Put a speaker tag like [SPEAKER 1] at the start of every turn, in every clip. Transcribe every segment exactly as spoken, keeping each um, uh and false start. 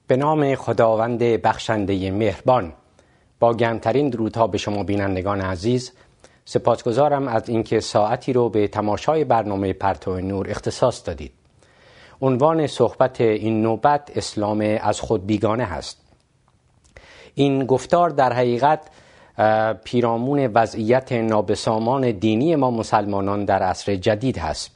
[SPEAKER 1] به نام خداوند بخشنده مهربان، با گرمترین درودها به شما بینندگان عزیز. سپاسگزارم از اینکه ساعتی رو به تماشای برنامه پرتو نور اختصاص دادید. عنوان صحبت این نوبت اسلام از خود بیگانه هست. این گفتار در حقیقت پیرامون وضعیت نابسامان دینی ما مسلمانان در عصر جدید هست.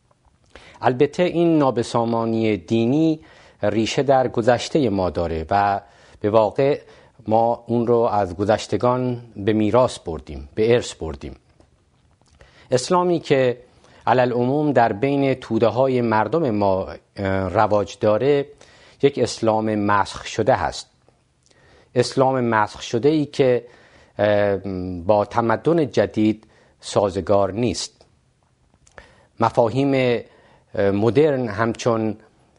[SPEAKER 1] البته این نابسامانی دینی ریشه در گذشته ما داره و به واقع ما اون رو از گذشتگان به میراث بردیم، به ارث بردیم. اسلامی که علل عموم در بین توده های مردم ما رواج داره یک اسلام مسخ شده هست. اسلام مسخ شده ای که با تمدن جدید سازگار نیست. مفاهیم مدرن همچون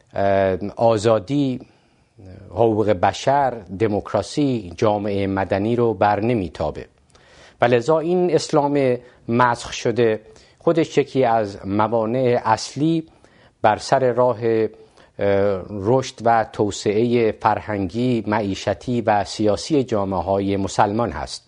[SPEAKER 1] آزادی، حقوق بشر، دموکراسی، جامعه مدنی رو بر نمیتابه و لذا این اسلام مسخ شده خودش یکی از موانع اصلی بر سر راه رشد و توسعه فرهنگی، معیشتی و سیاسی جامعه های مسلمان هست.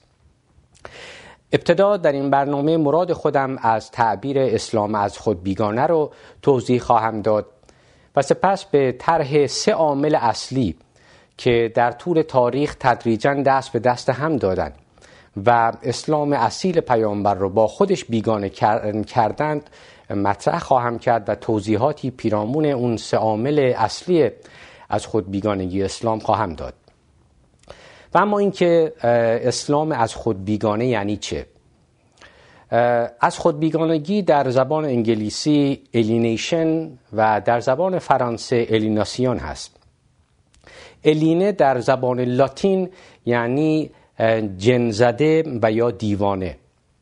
[SPEAKER 1] ابتدا در این برنامه مراد خودم از تعبیر اسلام از خود بیگانه رو توضیح خواهم داد و سپس به طرح سه عامل اصلی که در طول تاریخ تدریجاً دست به دست هم دادند و اسلام اصیل پیامبر رو با خودش بیگانه کردند مطرح خواهم کرد و توضیحاتی پیرامون اون سه عامل اصلی از خود بیگانگی اسلام خواهم داد. و اما اینکه اسلام از خود بیگانه یعنی چه؟ از خود بیگانگی در زبان انگلیسی الینیشن و در زبان فرانسه الیناسیون هست. الینه در زبان لاتین یعنی جن زده و یا دیوانه.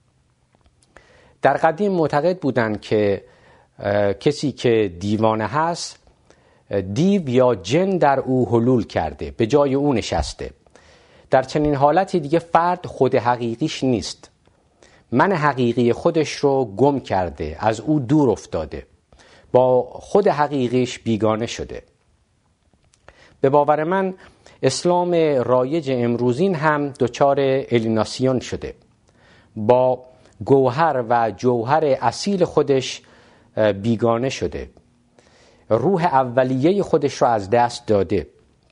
[SPEAKER 1] در قدیم معتقد بودند که کسی که دیوانه هست دیو یا جن در او حلول کرده، به جای او نشسته. در چنین حالتی دیگه فرد خود حقیقیش نیست، من حقیقی خودش رو گم کرده، از او دور افتاده، با خود حقیقیش بیگانه شده. به باور من اسلام رایج امروزین هم دچار الیناسیون شده، با گوهر و جوهر اصیل خودش بیگانه شده، روح اولیه خودش رو از دست داده،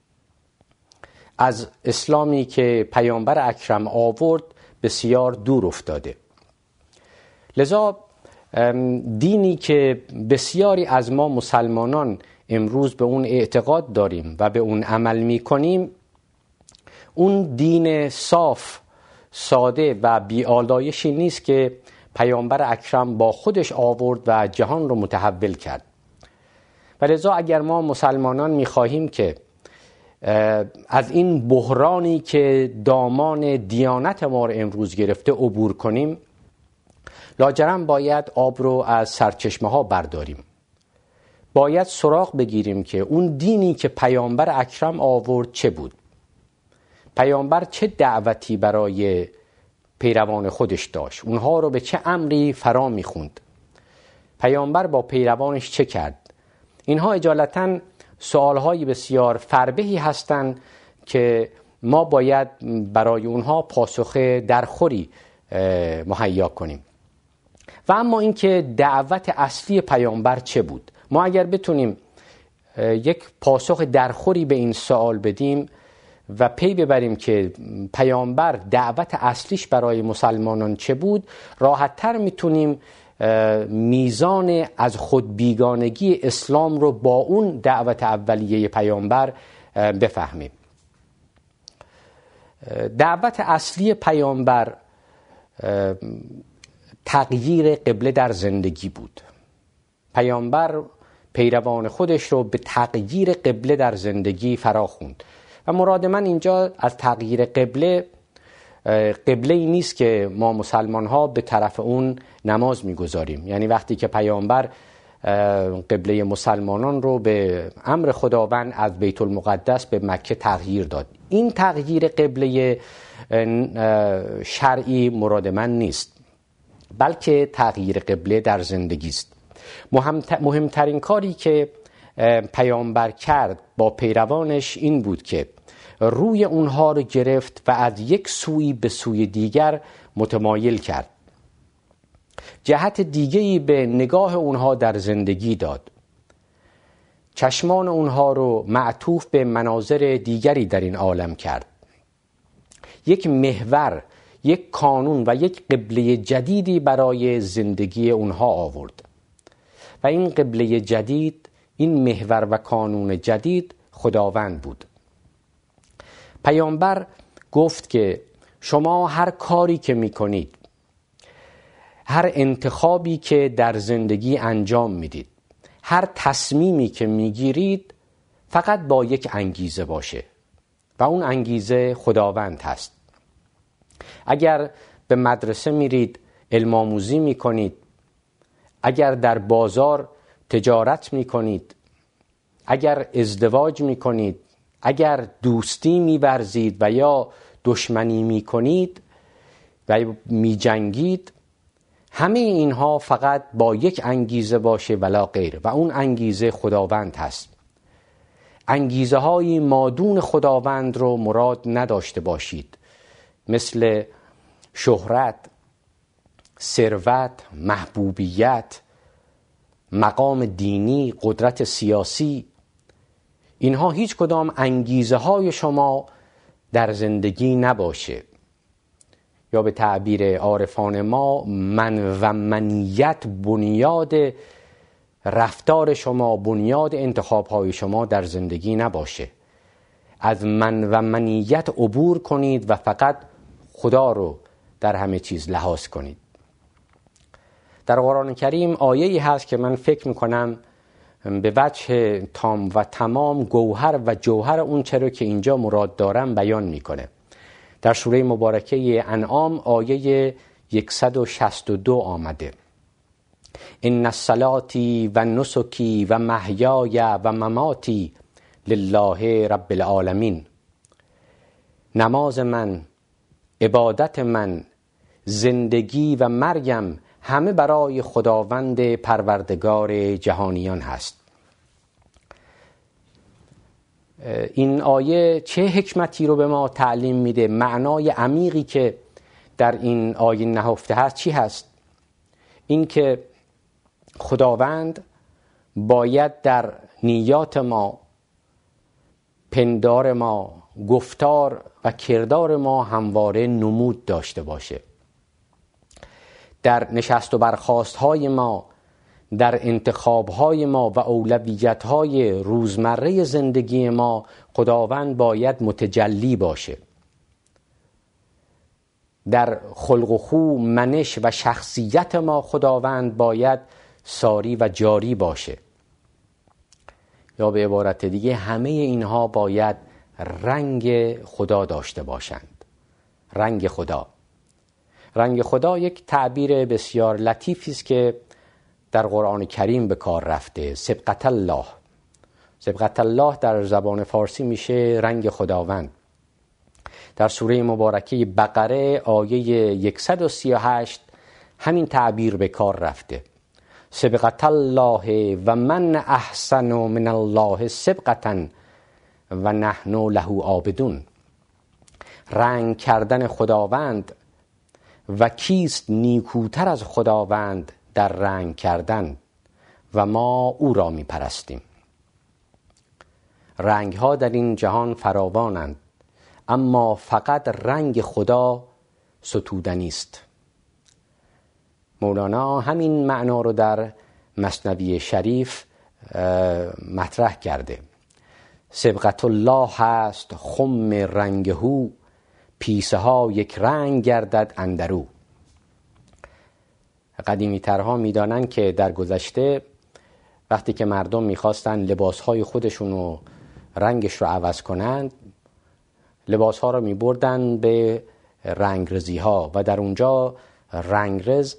[SPEAKER 1] از اسلامی که پیامبر اکرم آورد بسیار دور افتاده. لذا دینی که بسیاری از ما مسلمانان امروز به اون اعتقاد داریم و به اون عمل می کنیم، اون دین صاف، ساده و بی‌آلایشی نیست که پیامبر اکرم با خودش آورد و جهان رو متحول کرد. و لذا اگر ما مسلمانان می خواهیم که از این بحرانی که دامان دیانت ما رو امروز گرفته عبور کنیم، لاجرم باید آب رو از سرچشمه ها برداریم. باید سراغ بگیریم که اون دینی که پیامبر اکرم آورد چه بود؟ پیامبر چه دعوتی برای پیروان خودش داشت؟ اونها رو به چه امری فرا میخوند؟ پیامبر با پیروانش چه کرد؟ اینها اجالتاً سوالهای بسیار فربهی هستند که ما باید برای اونها پاسخ درخوری مهیا کنیم. و اما اینکه دعوت اصلی پیامبر چه بود؟ ما اگر بتونیم یک پاسخ درخوری به این سوال بدیم و پی ببریم که پیامبر دعوت اصلیش برای مسلمانان چه بود، راحت‌تر میتونیم میزان از خود بیگانگی اسلام رو با اون دعوت اولیه پیامبر بفهمیم. دعوت اصلی پیامبر تغییر قبله در زندگی بود. پیامبر پیروان خودش رو به تغییر قبله در زندگی فراخوند و مراد من اینجا از تغییر قبله قبله ای نیست که ما مسلمان ها به طرف اون نماز میگذاریم. یعنی وقتی که پیامبر قبله مسلمانان رو به امر خداوند از بیت المقدس به مکه تغییر داد، این تغییر قبله شرعی مراد من نیست، بلکه تغییر قبله در زندگی است. مهمترین کاری که پیامبر کرد با پیروانش این بود که روی اونها رو گرفت و از یک سوی به سوی دیگر متمایل کرد. جهت دیگری به نگاه اونها در زندگی داد. چشمان اونها رو معطوف به مناظر دیگری در این عالم کرد. یک محور، یک کانون و یک قبله جدیدی برای زندگی اونها آورد و این قبله جدید، این محور و کانون جدید خداوند بود. پیامبر گفت که شما هر کاری که میکنید، هر انتخابی که در زندگی انجام میدید، هر تصمیمی که میگیرید فقط با یک انگیزه باشه و اون انگیزه خداوند هست. اگر به مدرسه میرید، علم آموزی میکنید، اگر در بازار تجارت میکنید، اگر ازدواج میکنید، اگر دوستی می‌ورزید و یا دشمنی میکنید و میجنگید، همه اینها فقط با یک انگیزه باشه ولا غیر و اون انگیزه خداوند هست. انگیزه های مادون خداوند رو مراد نداشته باشید، مثل شهرت، ثروت، محبوبیت، مقام دینی، قدرت سیاسی. اینها هیچ کدام انگیزه های شما در زندگی نباشه، یا به تعبیر عارفان ما من و منیت بنیاد رفتار شما، بنیاد انتخاب های شما در زندگی نباشه. از من و منیت عبور کنید و فقط خدا رو در همه چیز لحاظ کنید. در قرآن کریم آیه‌ای هست که من فکر میکنم به وجه تام و تمام گوهر و جوهر اون چرا که اینجا مراد دارم بیان میکنه. در سوره مبارکه انعام آیه صد و شصت و دو آمده: ان الصلاة و نسکی و محیای و مماتی لله رب العالمین. نماز من، عبادت من، زندگی و مرگم همه برای خداوند پروردگار جهانیان هست. این آیه چه حکمتی رو به ما تعلیم میده؟ معنای عمیقی که در این آیه نهفته هست چی هست؟ این که خداوند باید در نیات ما، پندار ما، گفتار و کردار ما همواره نمود داشته باشه. در نشست و برخاست های ما، در انتخاب های ما و اولویت های روزمره زندگی ما خداوند باید متجلی باشه. در خلق و خو، منش و شخصیت ما خداوند باید ساری و جاری باشه. یا به عبارت دیگه همه اینها باید رنگ خدا داشته باشند. رنگ خدا. رنگ خدا یک تعبیر بسیار لطیفی است که در قرآن کریم به کار رفته. سبقت الله. سبقت الله در زبان فارسی میشه رنگ خداوند. در سوره مبارکه بقره آیه صد و سی و هشت همین تعبیر به کار رفته. سبقت الله و من احسن من الله سبقتا و نحن له عابدون. رنگ کردن خداوند و کیست نیکوتر از خداوند در رنگ کردن و ما او را می پرستیم. رنگ ها در این جهان فراوانند، اما فقط رنگ خدا ستودنی است. مولانا همین معنا رو در مثنوی شریف مطرح کرده. سبقت الله هست خم رنگهو، پیسه ها یک رنگ گردد اندرو. قدیمی ترها می دانن که در گذشته وقتی که مردم می خواستن لباس های خودشون رو رنگش رو عوض کنند، لباس ها رو می بردن به رنگرزی ها و در اونجا رنگرز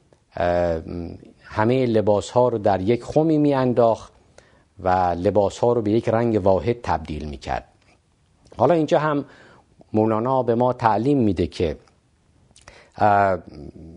[SPEAKER 1] همه لباس ها رو در یک خمی می انداخت و لباس ها رو به یک رنگ واحد تبدیل می کرد. حالا اینجا هم مولانا به ما تعلیم میده که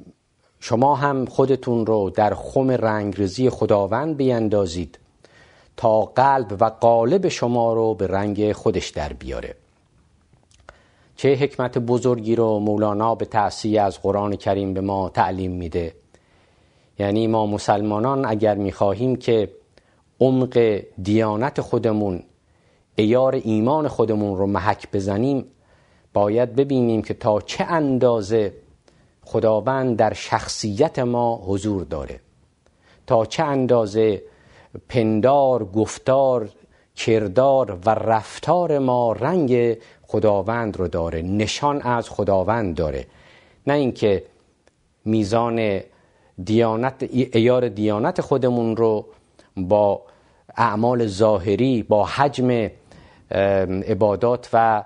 [SPEAKER 1] شما هم خودتون رو در خم رنگرزی خداوند بیندازید تا قلب و قالب شما رو به رنگ خودش در بیاره. چه حکمت بزرگی رو مولانا به تأسیه از قرآن کریم به ما تعلیم میده. یعنی ما مسلمانان اگر میخواهیم که عمق دیانت خودمون، عیار ایمان خودمون رو محک بزنیم، باید ببینیم که تا چه اندازه خداوند در شخصیت ما حضور داره، تا چه اندازه پندار، گفتار، کردار و رفتار ما رنگ خداوند رو داره، نشان از خداوند داره. نه اینکه میزان دیانت، عیار دیانت خودمون رو با اعمال ظاهری، با حجم عبادات و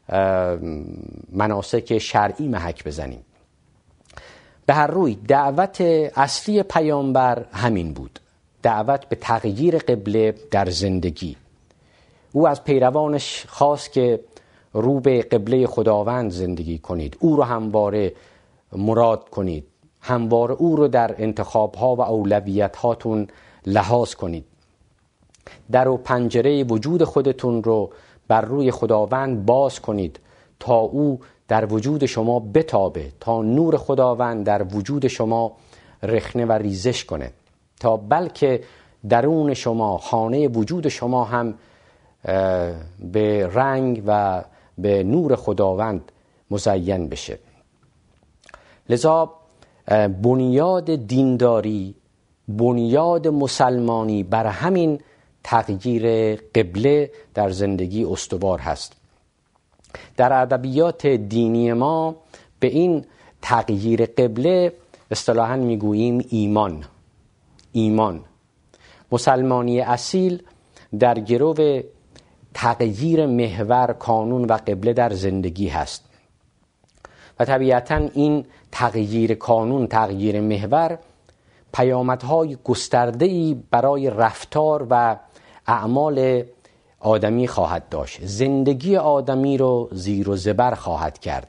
[SPEAKER 1] مناسک شرعی محک بزنیم. به هر روی دعوت اصلی پیامبر همین بود، دعوت به تغییر قبله در زندگی. او از پیروانش خواست که رو به قبله خداوند زندگی کنید، او رو همواره مراد کنید، همواره او رو در انتخاب‌ها و اولویت‌هاتون لحاظ کنید. در و پنجره وجود خودتون رو بر روی خداوند باز کنید تا او در وجود شما بتابه، تا نور خداوند در وجود شما رخنه و ریزش کنه، تا بلکه درون شما، خانه وجود شما هم به رنگ و به نور خداوند مزین بشه. لذا بنیاد دینداری، بنیاد مسلمانی بر همین تغییر قبله در زندگی استوار هست. در ادبیات دینی ما به این تغییر قبله اصطلاحاً میگوییم ایمان. ایمان مسلمانی اصیل در گرو تغییر محور، کانون و قبله در زندگی هست و طبیعتاً این تغییر کانون، تغییر محور پیامدهای گسترده‌ای برای رفتار و اعمال آدمی خواهد داشت. زندگی آدمی رو زیر و زبر خواهد کرد.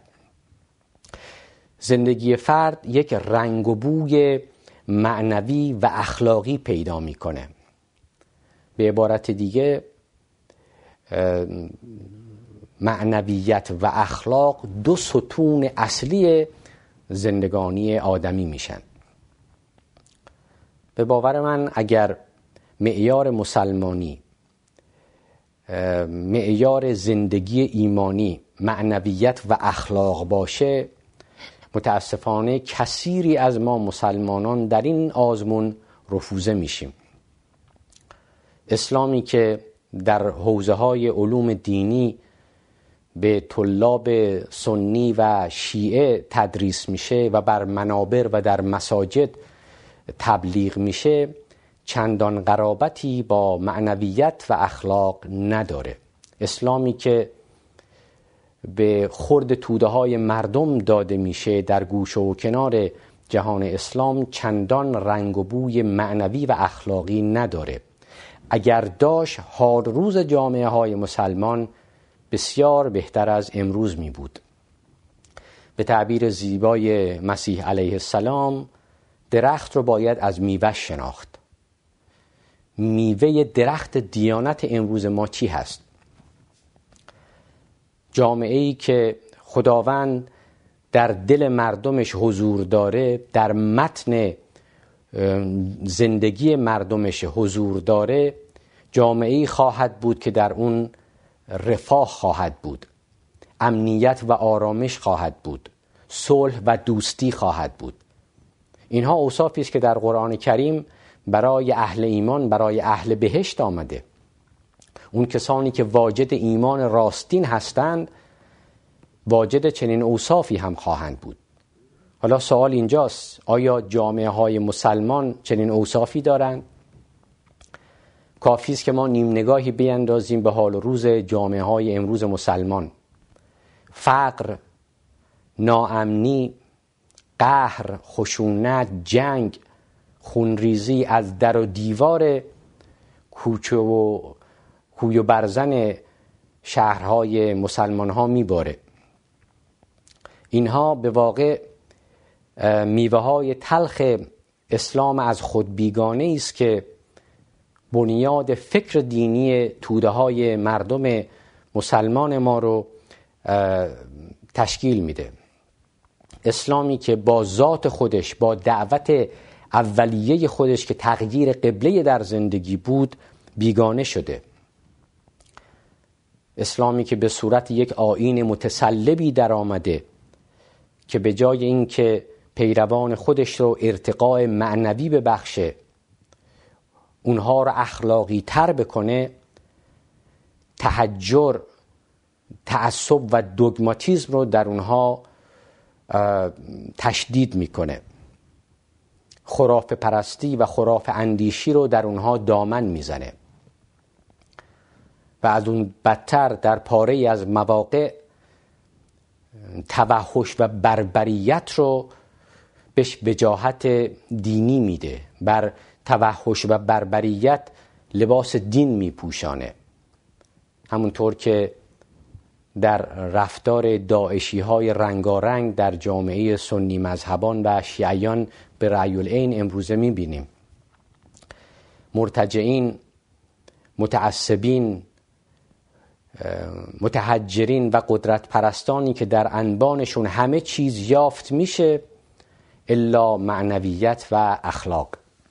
[SPEAKER 1] زندگی فرد یک رنگ و بوی معنوی و اخلاقی پیدا میکنه. به عبارت دیگه معنویت و اخلاق دو ستون اصلی زندگانی آدمی میشن. به باور من اگر معیار مسلمانی، معیار زندگی ایمانی معنویت و اخلاق باشه، متاسفانه کثیری از ما مسلمانان در این آزمون رفوزه میشیم. اسلامی که در حوزه های علوم دینی به طلاب سنی و شیعه تدریس میشه و بر منابر و در مساجد تبلیغ میشه، چندان قرابتی با معنویت و اخلاق نداره. اسلامی که به خرد توده های مردم داده میشه در گوشه و کنار جهان اسلام چندان رنگ و بوی معنوی و اخلاقی نداره. اگر داشت حال روز جامعه های مسلمان بسیار بهتر از امروز می بود. به تعبیر زیبای مسیح علیه السلام، درخت رو باید از میوه شناخت. میوه درخت دیانت امروز ما چی هست؟ جامعه‌ای که خداوند در دل مردمش حضور داره، در متن زندگی مردمش حضور داره، جامعه‌ای خواهد بود که در اون رفاه خواهد بود، امنیت و آرامش خواهد بود، صلح و دوستی خواهد بود. اینها اوصافی است که در قرآن کریم برای اهل ایمان، برای اهل بهشت آمده. اون کسانی که واجد ایمان راستین هستند واجد چنین اوصافی هم خواهند بود. حالا سوال اینجاست، آیا جامعه های مسلمان چنین اوصافی دارند؟ کافی است که ما نیم نگاهی بیندازیم به حال و روز جامعه های امروز مسلمان. فقر، ناامنی، قهر، خشونت، جنگ، خونریزی از در و دیوار کوچه و کوی و برزن شهرهای مسلمان ها میباره. اینها به واقع میوه های تلخ اسلام از خود بیگانه است که بنیاد فکر دینی توده های مردم مسلمان ما رو تشکیل میده. اسلامی که با ذات خودش، با دعوت اولیه خودش که تغییر قبله در زندگی بود بیگانه شده. اسلامی که به صورت یک آیین متسلبی در آمده که به جای این که پیروان خودش رو ارتقاء معنوی ببخشه، اونها رو اخلاقی تر بکنه، تحجر، تعصب و دوگماتیزم رو در اونها تشدید میکنه. خرافه پرستی و خرافه اندیشی رو در اونها دامن میزنه و از اون بدتر در پاره از مواقع توحش و بربریت رو بهش وجاهت دینی میده. بر توحش و بربریت لباس دین میپوشانه، همونطور که در رفتار داعشی های رنگارنگ در جامعه سنی مذهبان و شیعیان به رأی العین امروزه میبینیم. مرتجعین، متعصبین، متحجرین و قدرت پرستانی که در انبانشون همه چیز یافت میشه الا معنویت و اخلاق.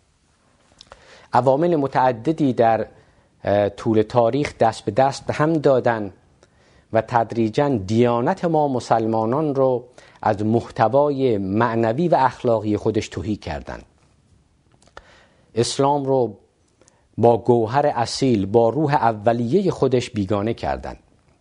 [SPEAKER 1] عوامل متعددی در طول تاریخ دست به دست به هم دادن و تدریجاً دیانت ما مسلمانان رو از محتوای معنوی و اخلاقی خودش تهی کردند. اسلام رو با گوهر اصیل، با روح اولیه خودش بیگانه کردند.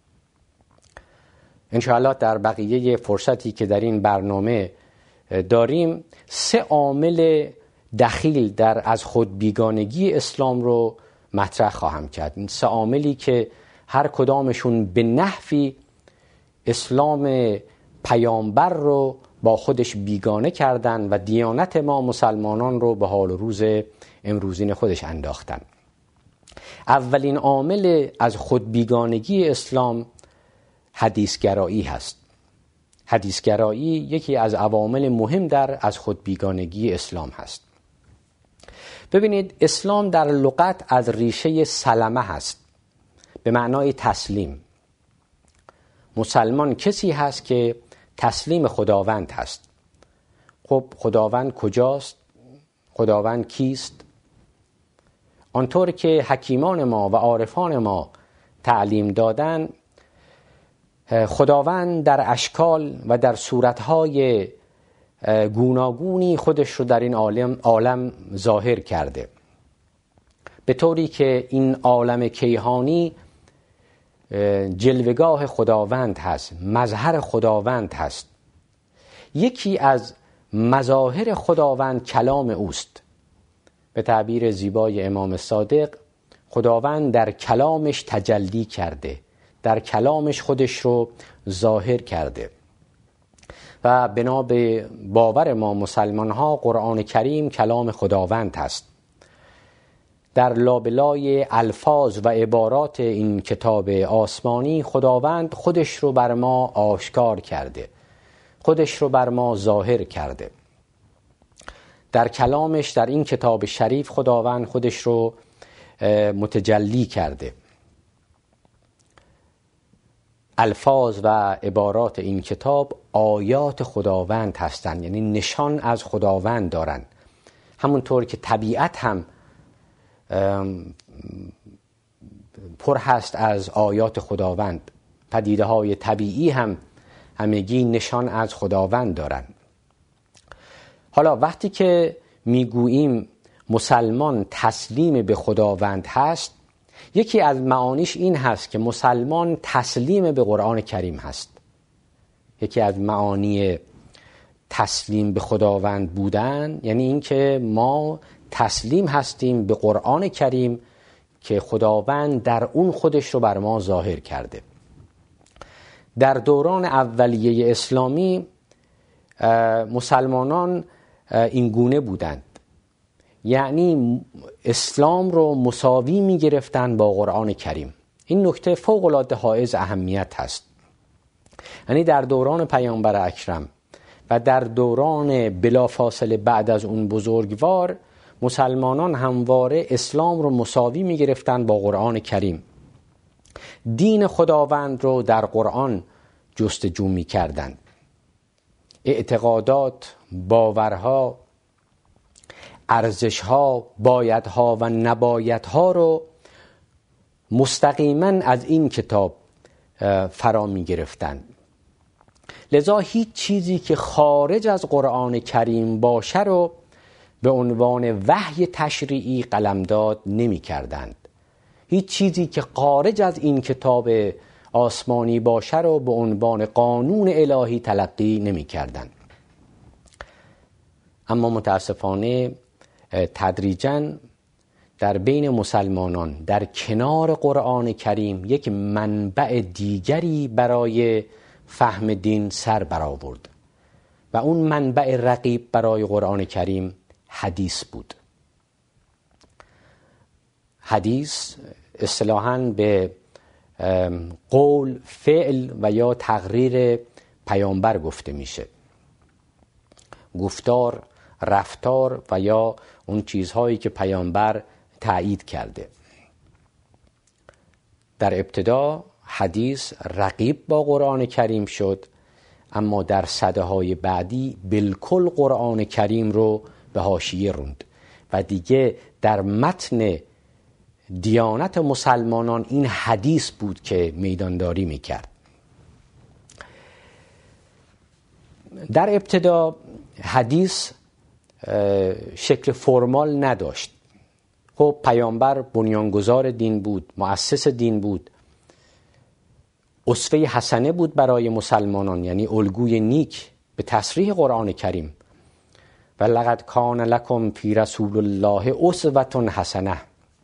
[SPEAKER 1] انشاءالله در بقیه فرصتی که در این برنامه داریم سه عامل دخیل در از خود بیگانگی اسلام رو مطرح خواهم کرد. این سه عاملی که هر کدامشون به نحوی اسلام پیامبر رو با خودش بیگانه کردن و دیانت ما مسلمانان رو به حال و روز امروزین خودش انداختن. اولین عامل از خود بیگانگی اسلام حدیثگرایی هست. حدیثگرایی یکی از عوامل مهم در از خود بیگانگی اسلام هست. ببینید، اسلام در لغت از ریشه سلمه هست، به معنای تسلیم. مسلمان کسی هست که تسلیم خداوند هست. خب خداوند کجاست؟ خداوند کیست؟ آنطور که حکیمان ما و عارفان ما تعلیم دادن، خداوند در اشکال و در صورتهای گوناگونی خودش رو در این عالم, عالم ظاهر کرده، به طوری که این عالم کیهانی جلوگاه خداوند هست، مظهر خداوند هست. یکی از مظاهر خداوند کلام اوست. به تعبیر زیبای امام صادق، خداوند در کلامش تجلی کرده، در کلامش خودش رو ظاهر کرده و بنا به باور ما مسلمان ها قرآن کریم کلام خداوند هست. در لابلای الفاظ و عبارات این کتاب آسمانی خداوند خودش رو بر ما آشکار کرده، خودش رو بر ما ظاهر کرده. در کلامش، در این کتاب شریف، خداوند خودش رو متجلی کرده. الفاظ و عبارات این کتاب آیات خداوند هستند، یعنی نشان از خداوند دارند. همونطور که طبیعت هم پر هست از آیات خداوند، پدیده های طبیعی هم همگی نشان از خداوند دارند. حالا وقتی که میگوییم مسلمان تسلیم به خداوند هست، یکی از معانیش این هست که مسلمان تسلیم به قرآن کریم هست. یکی از معانی تسلیم به خداوند بودن یعنی این که ما تسلیم هستیم به قرآن کریم که خداوند در اون خودش رو بر ما ظاهر کرده. در دوران اولیه اسلامی مسلمانان این گونه بودند، یعنی اسلام رو مساوی می گرفتن با قرآن کریم. این نکته فوق العاده حائز اهمیت هست. یعنی در دوران پیامبر اکرم و در دوران بلافاصله بعد از اون بزرگوار، مسلمانان همواره اسلام رو مساوی می گرفتن با قرآن کریم. دین خداوند رو در قرآن جستجو می کردن. اعتقادات، باورها، ارزشها، بایدها و نبایدها رو مستقیما از این کتاب فرا می گرفتن. لذا هیچ چیزی که خارج از قرآن کریم باشه رو به عنوان وحی تشریعی قلمداد نمی کردند. هیچ چیزی که خارج از این کتاب آسمانی باشه رو به عنوان قانون الهی تلقی نمی کردند. اما متاسفانه تدریجاً در بین مسلمانان در کنار قرآن کریم یک منبع دیگری برای فهم دین سر برآورد و اون منبع رقیب برای قرآن کریم حدیث بود. حدیث اصطلاحاً به قول، فعل و یا تقریر پیامبر گفته میشه. گفتار، رفتار و یا اون چیزهایی که پیامبر تأیید کرده. در ابتدا حدیث رقیب با قرآن کریم شد، اما در سده‌های بعدی بالکل قرآن کریم رو به حاشیه روند و دیگه در متن دیانت مسلمانان این حدیث بود که میدانداری میکرد. در ابتدا حدیث شکل فرمال نداشت. خب پیامبر بنیانگذار دین بود، مؤسس دین بود، اسوه حسنه بود برای مسلمانان، یعنی الگوی نیک به تصریح قرآن کریم. و لقد کان لکم فی رسول الله اسوة حسنه.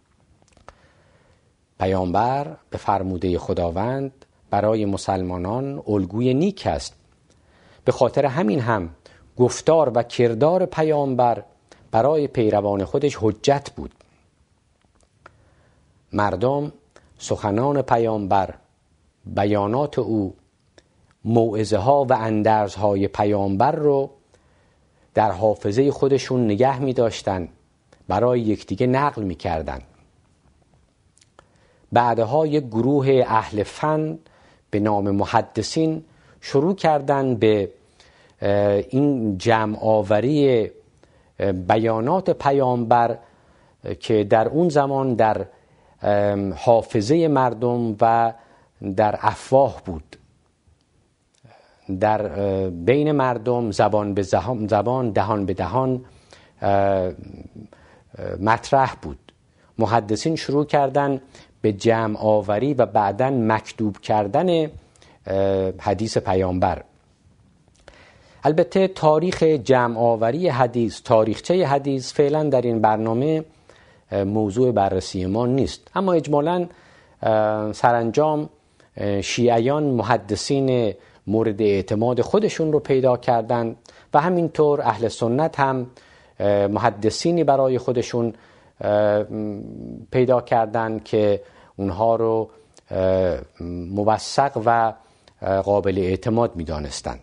[SPEAKER 1] پیامبر به فرموده خداوند برای مسلمانان الگوی نیک است. به خاطر همین هم گفتار و کردار پیامبر برای پیروان خودش حجت بود. مردم سخنان پیامبر، بیانات او، موعظه ها و اندرزهای پیامبر رو در حافظه خودشون نگه می داشتن، برای یکدیگه نقل می کردن. بعدها یک گروه اهل فن به نام محدثین شروع کردن به این جمع آوری بیانات پیامبر که در اون زمان در حافظه مردم و در افواه بود، در بین مردم زبان به زبان، دهان به دهان مطرح بود. محدثین شروع کردن به جمع آوری و بعداً مکتوب کردن حدیث پیامبر. البته تاریخ جمع آوری حدیث، تاریخچه حدیث فعلا در این برنامه موضوع بررسی ما نیست، اما اجمالاً سرانجام شیعیان محدثین مورد اعتماد خودشون رو پیدا کردن و همینطور اهل سنت هم محدثینی برای خودشون پیدا کردن که اونها رو موثق و قابل اعتماد می‌دانستند.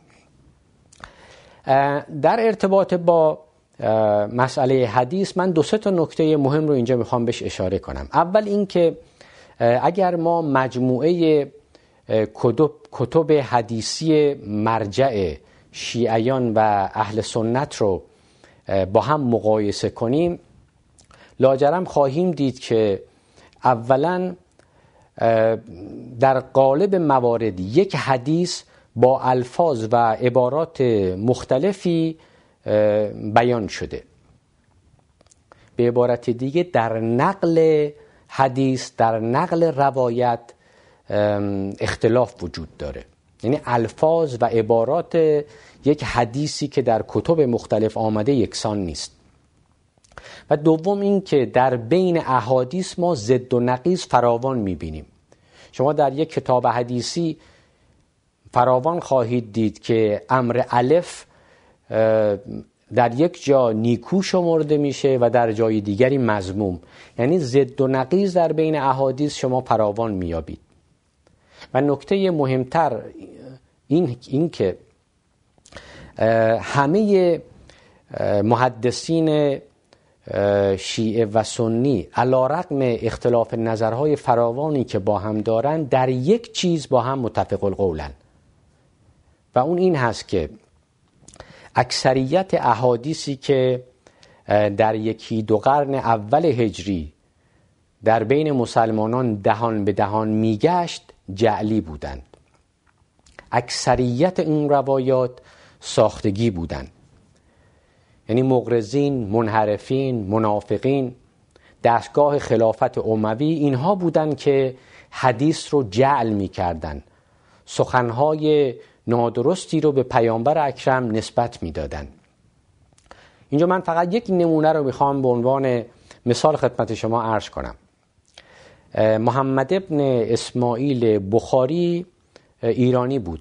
[SPEAKER 1] در ارتباط با مسئله حدیث من دو سه تا نکته مهم رو اینجا میخوام بهش اشاره کنم. اول این که اگر ما مجموعه کتب, کتب حدیثی مرجع شیعیان و اهل سنت رو با هم مقایسه کنیم، لاجرم خواهیم دید که اولا در قالب موارد یک حدیث با الفاظ و عبارات مختلفی بیان شده. به عبارت دیگه در نقل حدیث، در نقل روایت اختلاف وجود داره. یعنی الفاظ و عبارات یک حدیثی که در کتب مختلف آمده یکسان نیست. و دوم این که در بین احادیث ما ضد و نقیض فراوان می‌بینیم. شما در یک کتاب حدیثی فراوان خواهید دید که امر الف در یک جا نیکو شمرده میشه و در جای دیگری مذموم. یعنی ضد و نقیض در بین احادیث شما فراوان میابید. و نکته مهمتر این, این که همه محدثین شیعه و سنی علی رغم اختلاف نظرهای فراوانی که با هم دارن در یک چیز با هم متفق القولن و اون این هست که اکثریت احادیثی که در یکی دو قرن اول هجری در بین مسلمانان دهان به دهان میگشت جعلی بودند. اکثریت این روایات ساختگی بودند، یعنی مغرضین، منحرفین، منافقین، دستگاه خلافت اموی اینها بودند که حدیث رو جعل میکردند، سخنهای نادرستی رو به پیامبر اکرم نسبت میدادند. اینجا من فقط یک نمونه رو میخوام به عنوان مثال خدمت شما عرض کنم. محمد ابن اسماعیل بخاری ایرانی بود.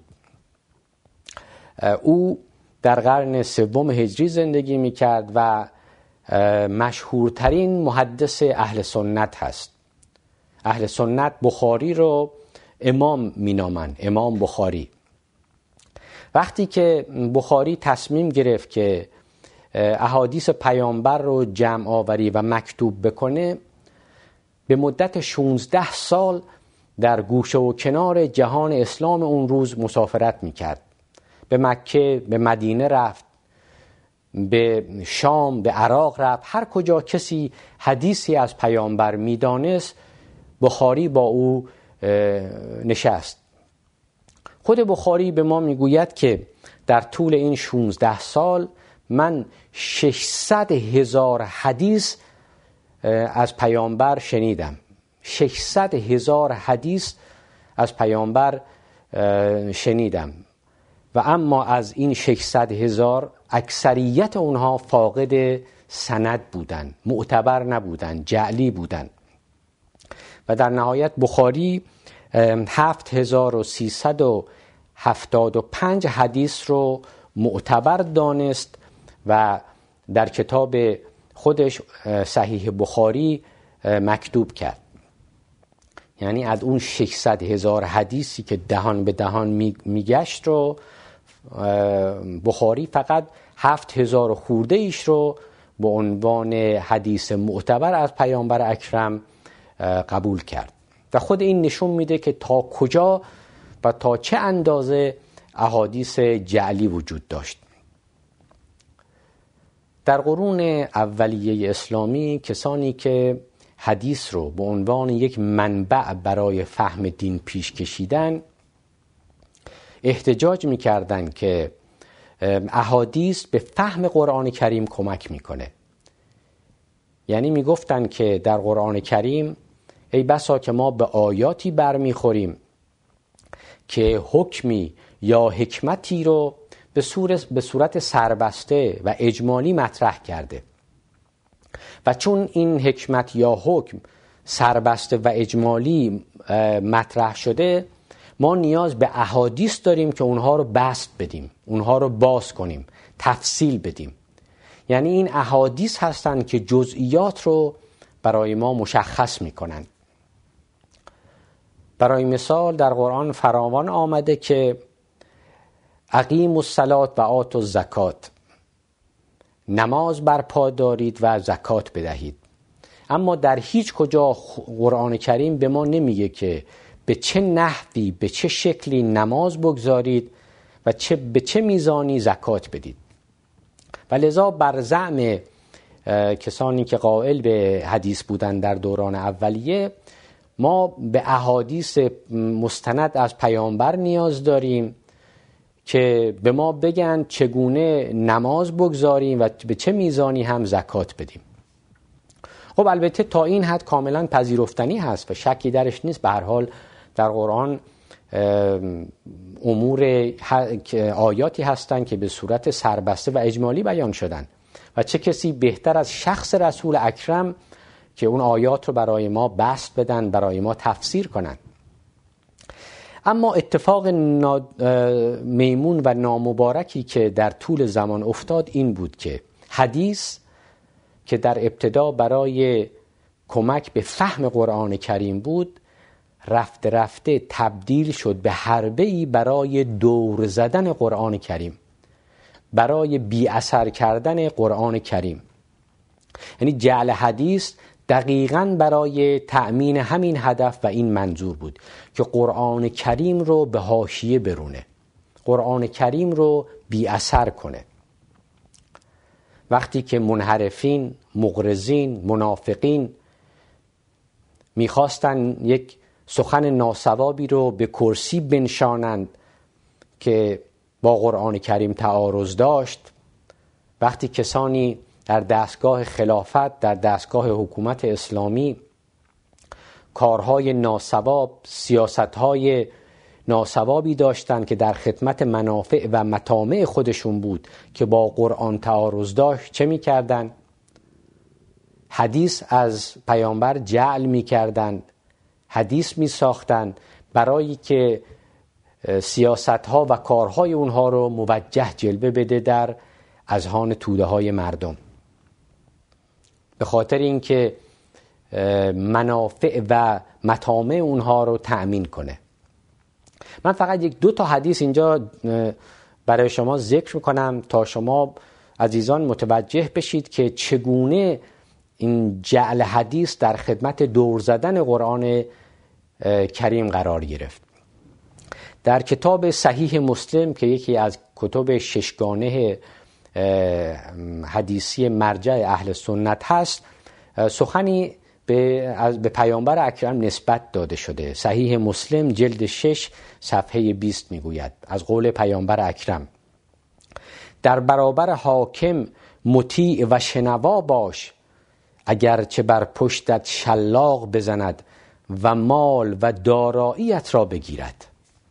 [SPEAKER 1] او در قرن سوم هجری زندگی میکرد و مشهورترین محدث اهل سنت هست. اهل سنت بخاری رو امام مینامن، امام بخاری. وقتی که بخاری تصمیم گرفت که احادیث پیامبر رو جمع آوری و مکتوب بکنه، به مدت شانزده سال در گوشه و کنار جهان اسلام اون روز مسافرت میکرد. به مکه، به مدینه رفت، به شام، به عراق رفت. هر کجا کسی حدیثی از پیامبر میدانست بخاری با او نشست. خود بخاری به ما میگوید که در طول این شانزده سال من ششصد هزار حدیث از پیامبر شنیدم. ششصد هزار حدیث از پیامبر شنیدم و اما از این ششصد هزار اکثریت اونها فاقد سند بودن، معتبر نبودن، جعلی بودن و در نهایت بخاری هفت هزار و سیصد و هفتاد و پنج حدیث رو معتبر دانست و در کتاب خودش صحیح بخاری مکتوب کرد. یعنی از اون ششصد هزار حدیثی که دهان به دهان میگشت رو بخاری فقط هفت هزار خورده ایش رو به عنوان حدیث معتبر از پیامبر اکرم قبول کرد و خود این نشون میده که تا کجا و تا چه اندازه احادیث جعلی وجود داشت. در قرون اولیه اسلامی کسانی که حدیث رو به عنوان یک منبع برای فهم دین پیش کشیدن احتجاج میکردن که احادیث به فهم قرآن کریم کمک میکنه. یعنی میگفتن که در قرآن کریم ای بسا که ما به آیاتی برمیخوریم که حکمی یا حکمتی رو به صورت به صورت سربسته و اجمالی مطرح کرده و چون این حکمت یا حکم سربسته و اجمالی مطرح شده ما نیاز به احادیث داریم که اونها رو بسط بدیم، اونها رو باز کنیم، تفصیل بدیم. یعنی این احادیث هستند که جزئیات رو برای ما مشخص میکنن. برای مثال در قرآن فراوان آمده که اقیموا الصلاة و آتوا الزکات، نماز برپا دارید و زکات بدهید. اما در هیچ کجا قرآن کریم به ما نمیگه که به چه نحوی، به چه شکلی نماز بگذارید و چه به چه میزانی زکات بدید. و لذا بر زعم کسانی که قائل به حدیث بودن در دوران اولیه ما به احادیث مستند از پیامبر نیاز داریم که به ما بگن چگونه نماز بگذاریم و به چه میزانی هم زکات بدیم. خب البته تا این حد کاملا پذیرفتنی هست و شکی درش نیست. به هر حال در قرآن امور آیاتی هستند که به صورت سربسته و اجمالی بیان شدن و چه کسی بهتر از شخص رسول اکرم که اون آیات رو برای ما بسط بدن، برای ما تفسیر کنن. اما اتفاق میمون و نامبارکی که در طول زمان افتاد این بود که حدیث که در ابتدا برای کمک به فهم قرآن کریم بود رفته رفته تبدیل شد به حربه‌ای برای دور زدن قرآن کریم، برای بی اثر کردن قرآن کریم. یعنی جعل حدیث دقیقاً برای تأمین همین هدف و این منظور بود که قرآن کریم رو به حاشیه برونه، قرآن کریم رو بی اثر کنه. وقتی که منحرفین، مغرضین، منافقین میخواستن یک سخن ناصوابی رو به کرسی بنشانند که با قرآن کریم تعارض داشت، وقتی کسانی در دستگاه خلافت، در دستگاه حکومت اسلامی کارهای ناصواب، سیاستهای ناصوابی داشتند که در خدمت منافع و مطامع خودشون بود که با قرآن تعارض داشت، چه میکردن؟ حدیث از پیامبر جعل میکردند، حدیث میساختند برای که سیاستها و کارهای اونها رو موجه جلوه بده در اذهان توده های مردم، به خاطر اینکه منافع و مطامع اونها رو تأمین کنه. من فقط یک دو تا حدیث اینجا برای شما ذکر میکنم تا شما عزیزان متوجه بشید که چگونه این جعل حدیث در خدمت دور زدن قرآن کریم قرار گرفت. در کتاب صحیح مسلم که یکی از کتب ششگانه حدیثی مرجع اهل سنت هست، سخنی به از به پیامبر اکرم نسبت داده شده. صحیح مسلم جلد شش صفحه بیست میگوید از قول پیامبر اکرم: در برابر حاکم مطیع و شنوا باش، اگرچه بر پشتت شلاق بزند و مال و داراییت را بگیرد.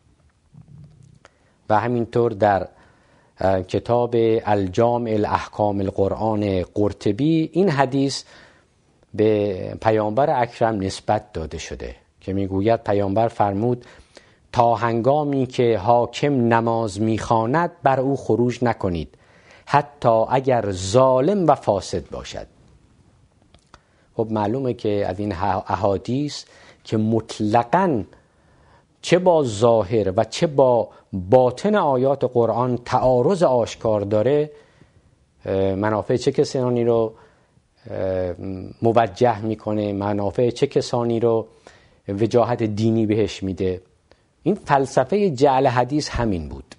[SPEAKER 1] و همینطور در کتاب الجامع الاحکام القرآن قرطبی این حدیث به پیامبر اکرم نسبت داده شده که میگوید پیامبر فرمود: تا هنگامی که حاکم نماز میخواند بر او خروج نکنید، حتی اگر ظالم و فاسد باشد. خب معلومه که از این احادیث که مطلقاً چه با ظاهر و چه با باطن آیات قرآن تعارض آشکار داره، منافع چه کسانی رو موجه میکنه، منافع چه کسانی رو وجاهت دینی بهش میده. این فلسفه جعل حدیث همین بود.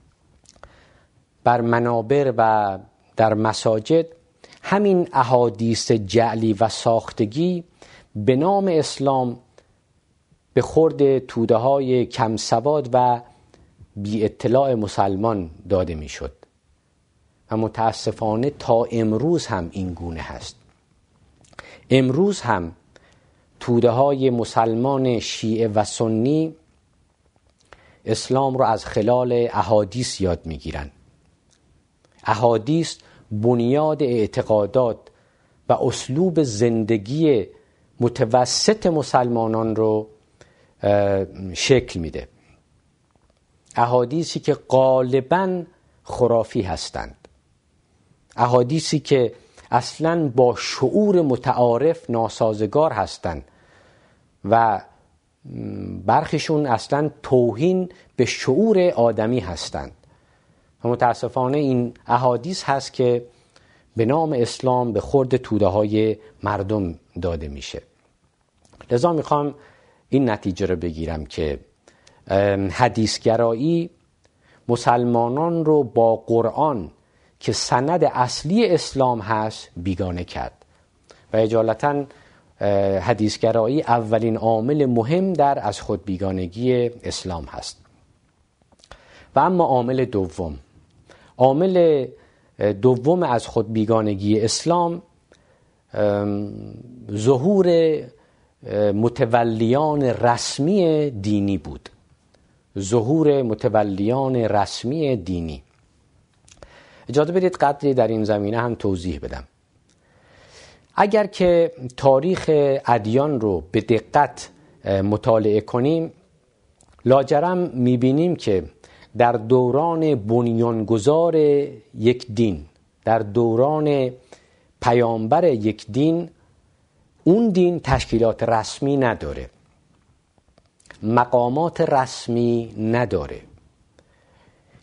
[SPEAKER 1] بر منابر و در مساجد همین احادیث جعلی و ساختگی به نام اسلام به خورد توده های کم سواد و بی اطلاع مسلمان داده می شد و متاسفانه تا امروز هم این گونه هست. امروز هم توده های مسلمان شیعه و سنی اسلام رو از خلال احادیث یاد می گیرن. احادیث بنیاد اعتقادات و اسلوب زندگی متوسط مسلمانان رو شکل میده. احادیثی که غالباً خرافی هستند، احادیثی که اصلاً با شعور متعارف ناسازگار هستند و برخیشون اصلاً توهین به شعور آدمی هستند و متاسفانه این احادیث هست که به نام اسلام به خورد توده های مردم داده میشه. لذا میخوام این نتیجه رو بگیرم که حدیثگرایی مسلمانان رو با قرآن که سند اصلی اسلام هست بیگانه کرد و اجالتا حدیثگرایی اولین عامل مهم در از خود بیگانگی اسلام هست. و اما عامل دوم، عامل دوم از خود بیگانگی اسلام ظهور متولیان رسمی دینی بود. ظهور متولیان رسمی دینی. اجازه بدید قدری در این زمینه هم توضیح بدم. اگر که تاریخ ادیان رو به دقت مطالعه کنیم، لاجرم میبینیم که در دوران بنیانگذار یک دین، در دوران پیامبر یک دین، اون دین تشکیلات رسمی نداره، مقامات رسمی نداره،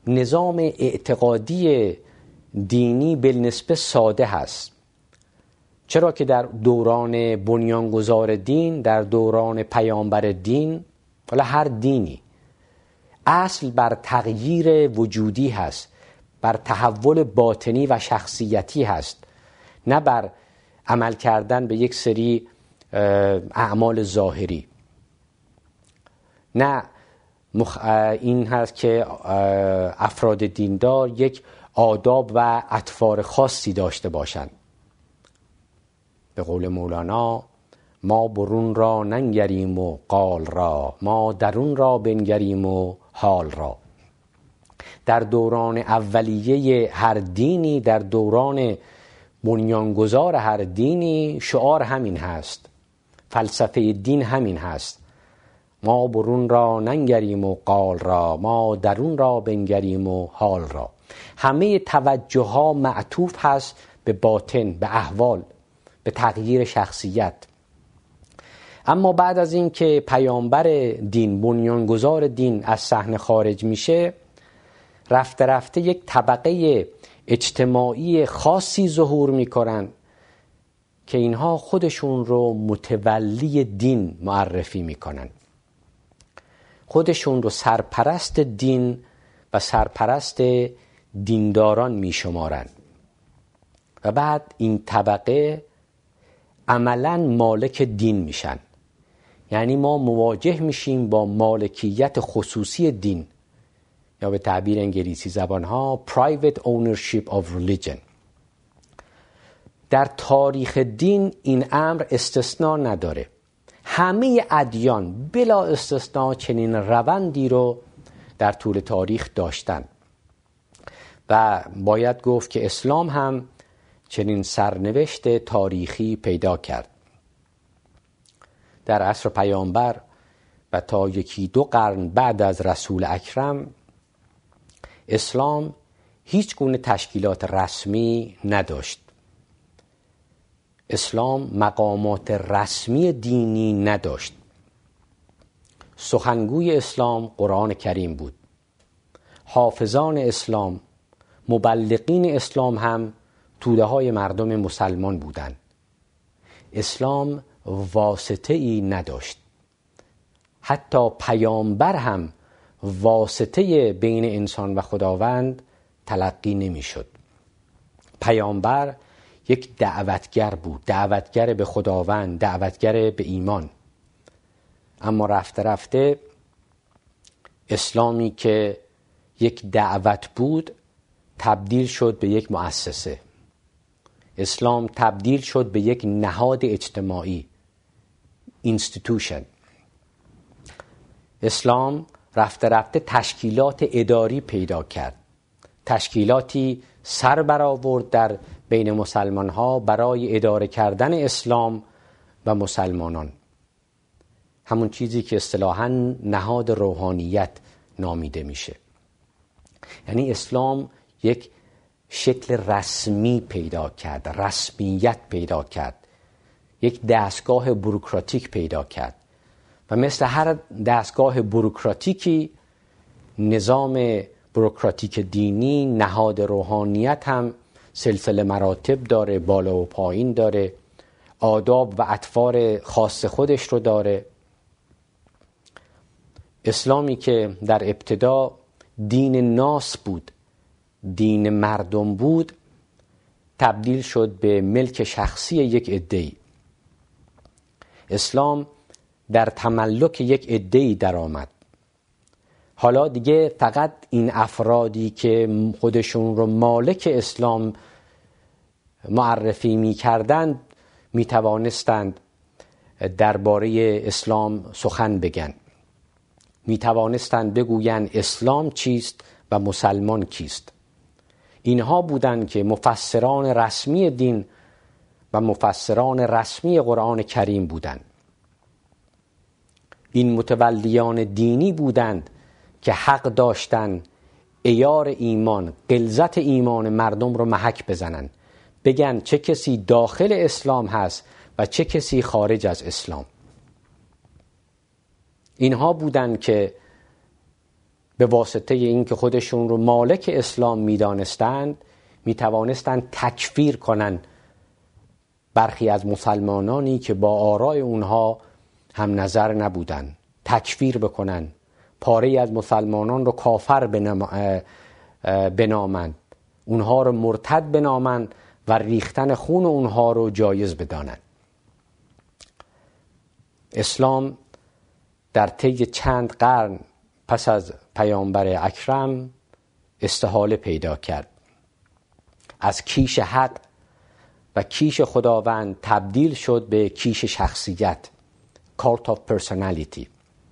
[SPEAKER 1] نظام اعتقادی دینی بالنسبه ساده هست چرا که در دوران بنیانگذار دین، در دوران پیامبر دین، حالا هر دینی، اصل بر تغییر وجودی هست، بر تحول باطنی و شخصیتی هست، نه بر عمل کردن به یک سری اعمال ظاهری. نه مخ... این هست که افراد دیندار یک آداب و اطوار خاصی داشته باشند. به قول مولانا: ما برون را ننگریم و قال را، ما درون را بنگریم و حال را. در دوران اولیه هر دینی، در دوران بنیانگذار هر دینی، شعار همین هست، فلسفه دین همین هست: ما برون را ننگریم و قال را، ما درون را بنگریم و حال را. همه توجه ها معطوف هست به باطن، به احوال، به تغییر شخصیت. اما بعد از این که پیامبر دین، بنیانگذار دین از صحنه خارج میشه، رفته رفته یک طبقه اجتماعی خاصی ظهور میکنن که اینها خودشون رو متولی دین معرفی میکنن، خودشون رو سرپرست دین و سرپرست دینداران میشمارن و بعد این طبقه عملاً مالک دین میشن. یعنی ما مواجه میشیم با مالکیت خصوصی دین، یا به تعبیر انگلیسی زبانها private ownership of religion. در تاریخ دین این امر استثناء نداره. همه ادیان بلا استثناء چنین روندی رو در طول تاریخ داشتن و باید گفت که اسلام هم چنین سرنوشت تاریخی پیدا کرد. در عصر پیامبر و تا یکی دو قرن بعد از رسول اکرم، اسلام هیچ گونه تشکیلات رسمی نداشت. اسلام مقامات رسمی دینی نداشت. سخنگوی اسلام قرآن کریم بود. حافظان اسلام، مبلغین اسلام هم توده های مردم مسلمان بودند. اسلام واسطه ای نداشت. حتی پیامبر هم واسطه بین انسان و خداوند تلقی نمی شد. پیامبر یک دعوتگر بود، دعوتگر به خداوند، دعوتگر به ایمان. اما رفته رفته اسلامی که یک دعوت بود تبدیل شد به یک مؤسسه. اسلام تبدیل شد به یک نهاد اجتماعی، institution. اسلام رفته رفته تشکیلات اداری پیدا کرد، تشکیلاتی سر برآورد در بین مسلمان ها برای اداره کردن اسلام و مسلمانان، همون چیزی که اصطلاحاً نهاد روحانیت نامیده میشه. یعنی اسلام یک شکل رسمی پیدا کرد، رسمیت پیدا کرد، یک دستگاه بوروکراتیک پیدا کرد و مثل هر دستگاه بوروکراتیکی، نظام بوروکراتیک دینی، نهاد روحانیت هم سلسله مراتب داره، بالا و پایین داره، آداب و اطوار خاص خودش رو داره. اسلامی که در ابتدا دین ناس بود، دین مردم بود، تبدیل شد به ملک شخصی یک عده‌ای. اسلام در تملک یک عده‌ای در آمد. حالا دیگه فقط این افرادی که خودشون رو مالک اسلام معرفی می کردند می توانستند درباره اسلام سخن بگن، می توانستند بگویند اسلام چیست و مسلمان کیست. اینها بودند که مفسران رسمی دین و مفسران رسمی قرآن کریم بودند. این متولیان دینی بودند که حق داشتند عیار ایمان، غلظت ایمان مردم رو محک بزنن، بگن چه کسی داخل اسلام هست و چه کسی خارج از اسلام. اینها بودند که به واسطه این که خودشون رو مالک اسلام می دانستند، می توانستند تکفیر کنن برخی از مسلمانانی که با آراء اونها هم نظر نبودن تکفیر بکنن، پاره از مسلمانان رو کافر بنامند، اونها رو مرتد بنامند و ریختن خون اونها رو جایز بدانند. اسلام در طی چند قرن پس از پیامبر اکرم استحاله پیدا کرد، از کیش حق و کیش خداوند تبدیل شد به کیش شخصیت، cult of personality.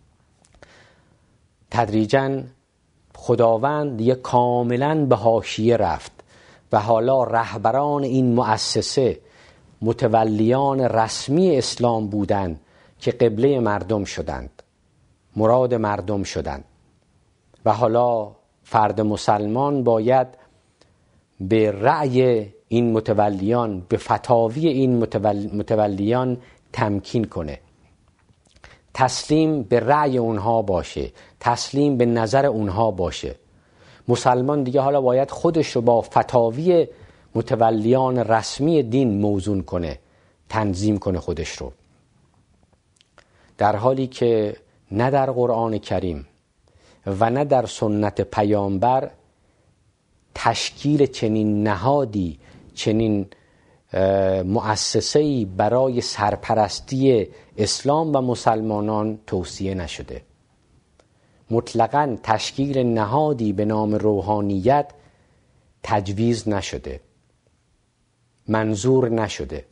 [SPEAKER 1] تدریجاً خداوند یک کاملاً به حاشیه رفت و حالا رهبران این مؤسسه متولیان رسمی اسلام بودند که قبله مردم شدند، مراد مردم شدند و حالا فرد مسلمان باید به رأی این متولیان، به فتاوی این متولیان تمکین کنه، تسلیم به رأی اونها باشه، تسلیم به نظر اونها باشه. مسلمان دیگه حالا باید خودش رو با فتاوی متولیان رسمی دین موزون کنه، تنظیم کنه خودش رو، در حالی که نه در قرآن کریم و نه در سنت پیامبر تشکیل چنین نهادی، چنین مؤسسه‌ای برای سرپرستی اسلام و مسلمانان توصیه نشده. مطلقاً تشکیل نهادی به نام روحانیت تجویز نشده، منظور نشده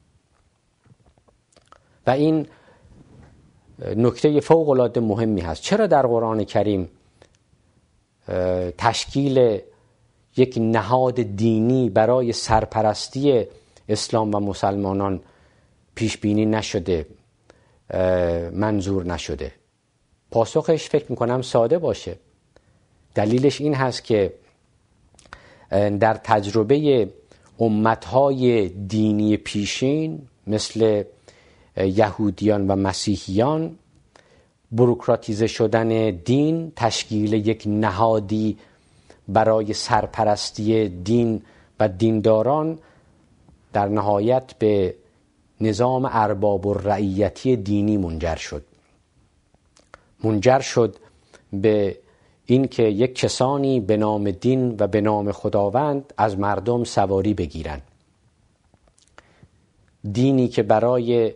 [SPEAKER 1] و این نکته فوق‌العاده مهمی هست. چرا در قرآن کریم تشکیل یک نهاد دینی برای سرپرستی اسلام و مسلمانان پیش بینی نشده، منظور نشده؟ پاسخش فکر میکنم ساده باشه. دلیلش این هست که در تجربه امتهای دینی پیشین مثل یهودیان و مسیحیان، بوروکراتیزه شدن دین، تشکیل یک نهادی برای سرپرستی دین و دینداران در نهایت به نظام ارباب الرعیتی دینی منجر شد. منجر شد به این که یک کسانی به نام دین و به نام خداوند از مردم سواری بگیرند. دینی که برای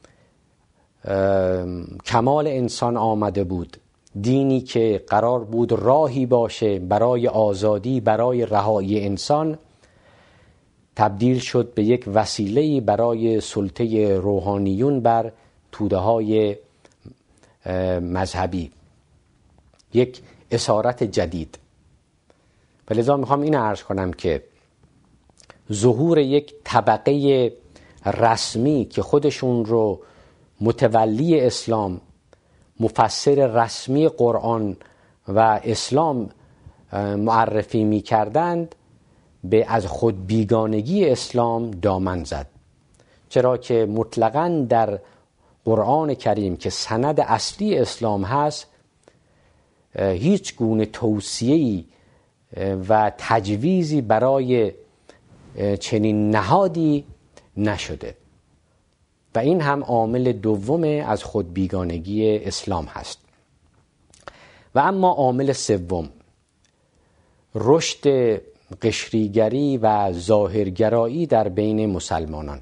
[SPEAKER 1] کمال انسان آمده بود، دینی که قرار بود راهی باشه برای آزادی، برای رهایی انسان، تبدیل شد به یک وسیله‌ای برای سلطه روحانیون بر توده‌های مذهبی، یک اسارت جدید. و لذا میخوام این عرض کنم که ظهور یک طبقه رسمی که خودشون رو متولی اسلام، مفسر رسمی قرآن و اسلام معرفی می کردند، به از خود بیگانگی اسلام دامن زد. چرا که مطلقاً در قرآن کریم که سند اصلی اسلام هست، هیچ گونه توصیه‌ای و تجویزی برای چنین نهادی نشده و این هم عامل دوم از خود بیگانگی اسلام هست. و اما عامل سوم، رشد قشریگری و ظاهرگرایی در بین مسلمانان.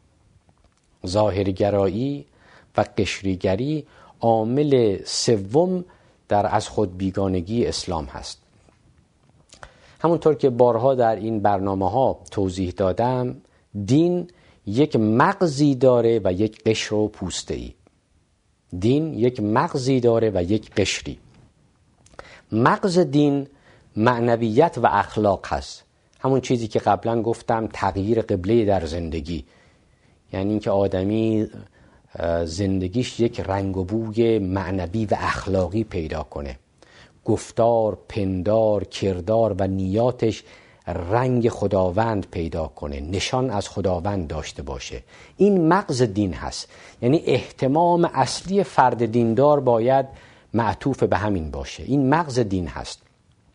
[SPEAKER 1] ظاهرگرایی و قشریگری عامل سوم در از خود بیگانگی اسلام هست. همونطور که بارها در این برنامه ها توضیح دادم، دین یک مغزی داره و یک قشر و پوسته ای. دین یک مغزی داره و یک قشری. مغز دین معنویت و اخلاق هست، همون چیزی که قبلا گفتم، تغییر قبله در زندگی، یعنی اینکه آدمی زندگیش یک رنگ و بوی معنوی و اخلاقی پیدا کنه، گفتار، پندار، کردار و نیاتش رنگ خداوند پیدا کنه، نشان از خداوند داشته باشه. این مغز دین هست. یعنی اهتمام اصلی فرد دیندار باید معطوف به همین باشه. این مغز دین هست.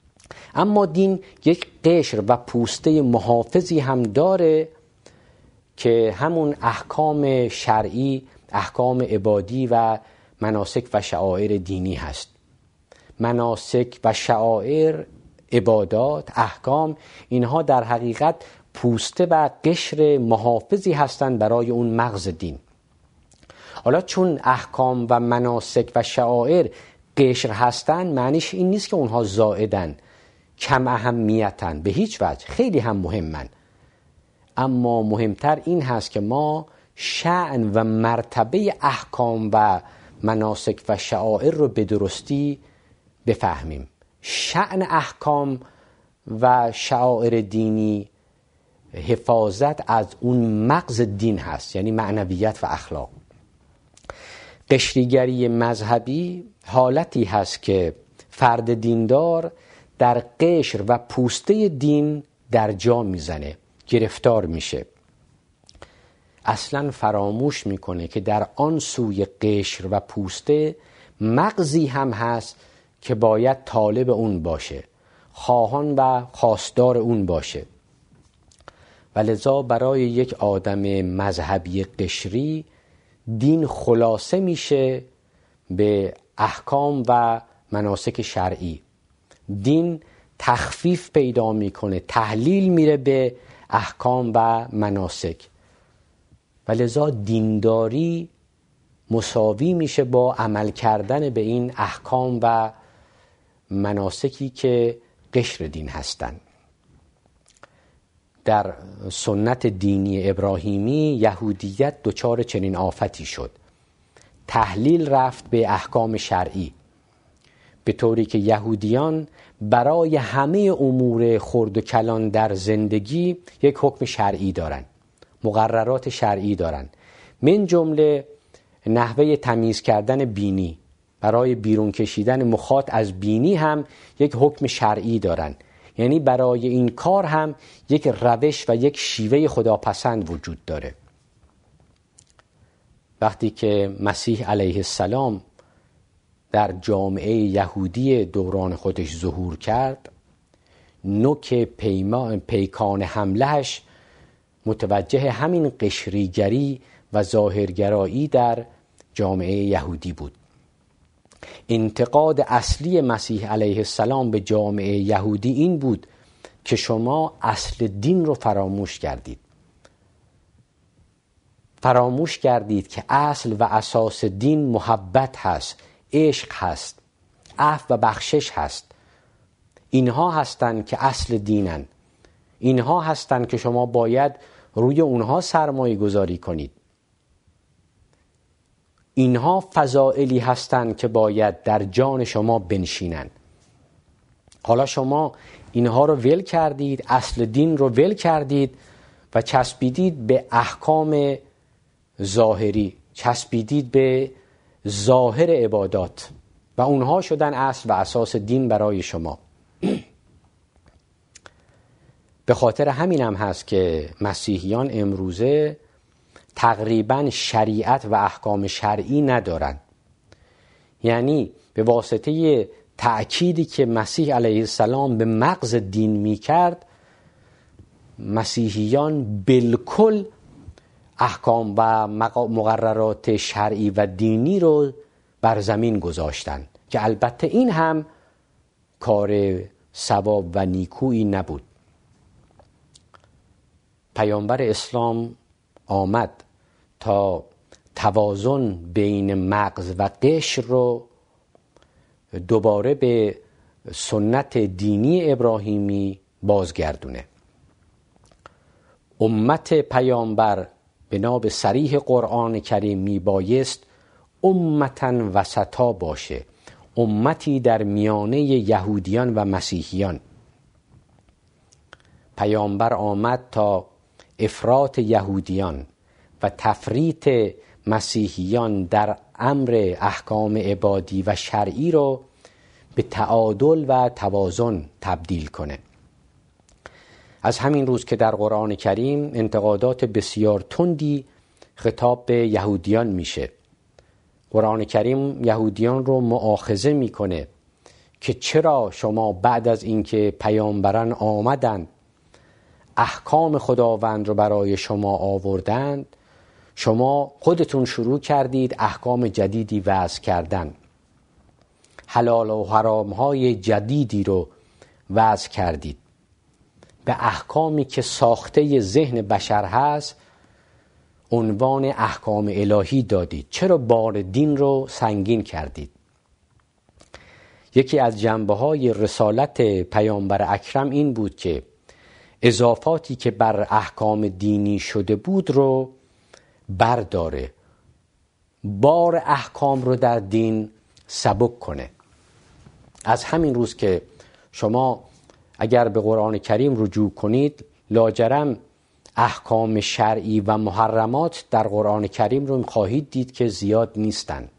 [SPEAKER 1] اما دین یک قشر و پوسته محافظی هم داره که همون احکام شرعی، احکام عبادی و مناسک و شعائر دینی هست. مناسک و شعائر، عبادات، احکام، اینها در حقیقت پوسته و قشر محافظی هستند برای اون مغز دین. حالا چون احکام و مناسک و شعائر قشر هستند، معنیش این نیست که اونها زائدن، کم اهمیتن، به هیچ وجه، خیلی هم مهمن. اما مهمتر این هست که ما شأن و مرتبه احکام و مناسک و شعائر رو به درستی بفهمیم. شأن احکام و شعائر دینی حفاظت از اون مغز دین هست، یعنی معنویت و اخلاق. قشریگری مذهبی حالتی هست که فرد دیندار در قشر و پوسته دین در جا میزنه، گرفتار میشه، اصلا فراموش میکنه که در آن سوی قشر و پوسته مغزی هم هست که باید طالب اون باشه، خواهان و خواستار اون باشه. ولذا برای یک آدم مذهبی قشری دین خلاصه میشه به احکام و مناسک شرعی. دین تخفیف پیدا میکنه، تحلیل میره به احکام و مناسک. ولذا دینداری مساوی میشه با عمل کردن به این احکام و مناسکی که قشر دین هستند. در سنت دینی ابراهیمی یهودیت دچار چنین آفتی شد. تحلیل رفت به احکام شرعی، به طوری که یهودیان برای همه امور خرد و کلان در زندگی یک حکم شرعی دارن، مقررات شرعی دارن. من جمله نحوه تمیز کردن بینی، برای بیرون کشیدن مخاط از بینی هم یک حکم شرعی دارن. یعنی برای این کار هم یک روش و یک شیوه خداپسند وجود داره. وقتی که مسیح علیه السلام در جامعه یهودی دوران خودش ظهور کرد، نوک پیما پیکان حملهش متوجه همین قشریگری و ظاهرگرایی در جامعه یهودی بود. انتقاد اصلی مسیح علیه السلام به جامعه یهودی این بود که شما اصل دین رو فراموش کردید. فراموش کردید که اصل و اساس دین محبت هست، عشق هست، عفو و بخشش هست. اینها هستند که اصل دینن. اینها هستند که شما باید روی اونها سرمایه گذاری کنید. اینها فضائلی هستند که باید در جان شما بنشینند. حالا شما اینها رو ول کردید، اصل دین رو ول کردید و چسبیدید به احکام ظاهری، چسبیدید به ظاهر عبادات و اونها شدن اصل و اساس دین برای شما. به خاطر همین هم هست که مسیحیان امروزه تقریباً شریعت و احکام شرعی ندارن. یعنی به واسطه تأکیدی که مسیح علیه السلام به مغز دین می کرد، مسیحیان بالکل احکام و مقررات شرعی و دینی رو بر زمین گذاشتن که البته این هم کار ثواب و نیکویی نبود. پیامبر اسلام آمد تا توازن بین مغز و قشر رو دوباره به سنت دینی ابراهیمی بازگردونه. امت پیامبر بنا به صریح قرآن کریم می بایست امتن وسطا باشه، امتی در میانه یهودیان و مسیحیان. پیامبر آمد تا افراط یهودیان و تفریط مسیحیان در امر احکام عبادی و شرعی رو به تعادل و توازن تبدیل کنه. از همین روز که در قرآن کریم انتقادات بسیار تندی خطاب به یهودیان میشه. قرآن کریم یهودیان رو مؤاخذه میکنه که چرا شما بعد از اینکه پیامبران آمدند احکام خداوند رو برای شما آوردند، شما خودتون شروع کردید احکام جدیدی وضع کردن، حلال و حرام های جدیدی رو وضع کردید، به احکامی که ساخته ذهن بشر هست عنوان احکام الهی دادید. چرا بار دین رو سنگین کردید؟ یکی از جنبه‌های رسالت پیامبر اکرم این بود که اضافاتی که بر احکام دینی شده بود رو برداره، بار احکام رو در دین سبک کنه. از همین روز که شما اگر به قرآن کریم رجوع کنید، لاجرم احکام شرعی و محرمات در قرآن کریم رو خواهید دید که زیاد نیستن.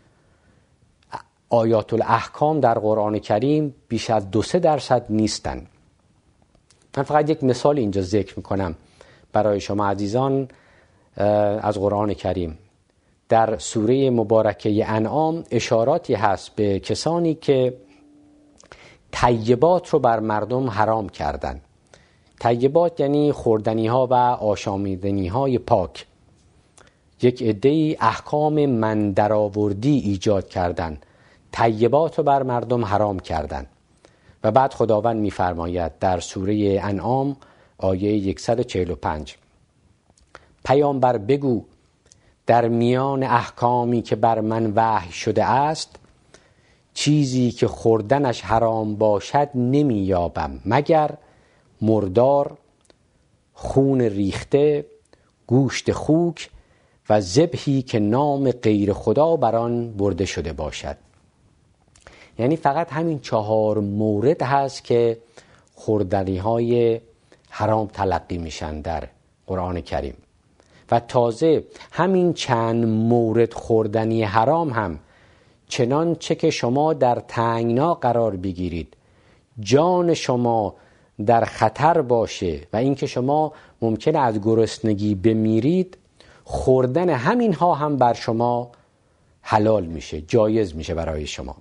[SPEAKER 1] آیات الاحکام در قرآن کریم بیش از دو سه درصد نیستن. من فقط یک مثال اینجا ذکر میکنم برای شما عزیزان از قرآن کریم. در سوره مبارکه انعام اشاراتی هست به کسانی که طیبات رو بر مردم حرام کردن. طیبات یعنی خوردنی ها و آشامیدنی های پاک. یک عده‌ای احکام من درآوردی ایجاد کردن، طیبات رو بر مردم حرام کردن. و بعد خداوند می‌فرماید در سوره انعام آیه صد و چهل و پنج: پیامبر بگو در میان احکامی که بر من وحی شده است چیزی که خوردنش حرام باشد نمی‌یابم مگر مردار، خون ریخته، گوشت خوک و ذبحی که نام غیر خدا بر آن برده شده باشد. یعنی فقط همین چهار مورد هست که خوردنی های حرام تلقی میشن در قرآن کریم. و تازه همین چند مورد خوردنی حرام هم چنانچه که شما در تنگنا قرار بگیرید، جان شما در خطر باشه و اینکه شما ممکنه از گرسنگی بمیرید، خوردن همین ها هم بر شما حلال میشه، جایز میشه برای شما.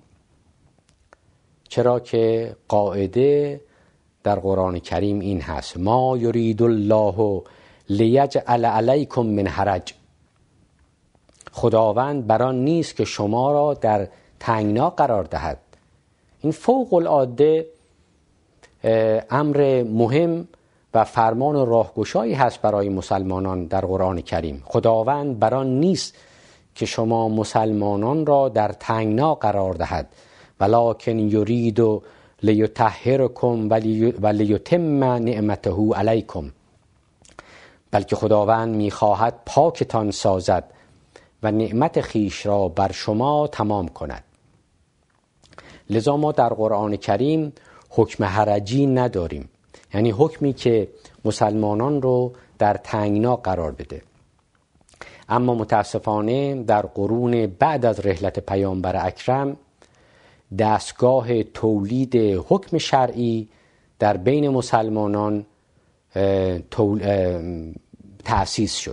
[SPEAKER 1] چرا که قاعده در قرآن کریم این هست: ما یرید الله لیجعل علیکم من حرج. خداوند بران نیست که شما را در تنگنا قرار دهد. این فوق العاده امر مهم و فرمان راهگشایی هست برای مسلمانان در قرآن کریم. خداوند بران نیست که شما مسلمانان را در تنگنا قرار دهد، ولکن یرید لیطهرکم و لیتم نعمته علیکم، بلکه خداوند میخواهد پاکتان سازد و نعمت خیش را بر شما تمام کند. لذا ما در قرآن کریم حکم حرجی نداریم، یعنی حکمی که مسلمانان رو در تنگنا قرار بده. اما متاسفانه در قرون بعد از رحلت پیامبر اکرم دستگاه تولید حکم شرعی در بین مسلمانان تأسیس شد.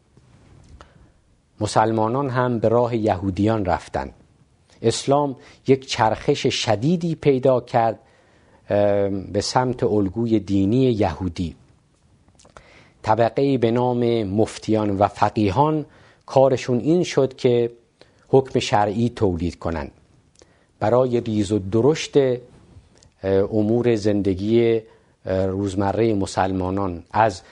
[SPEAKER 1] مسلمانان هم به راه یهودیان رفتند. اسلام یک چرخش شدیدی پیدا کرد به سمت الگوی دینی یهودی. طبقه‌ای به نام مفتیان و فقیهان کارشون این شد که حکم شرعی تولید کنند برای ریز و درشت امور زندگی روزمره مسلمانان، از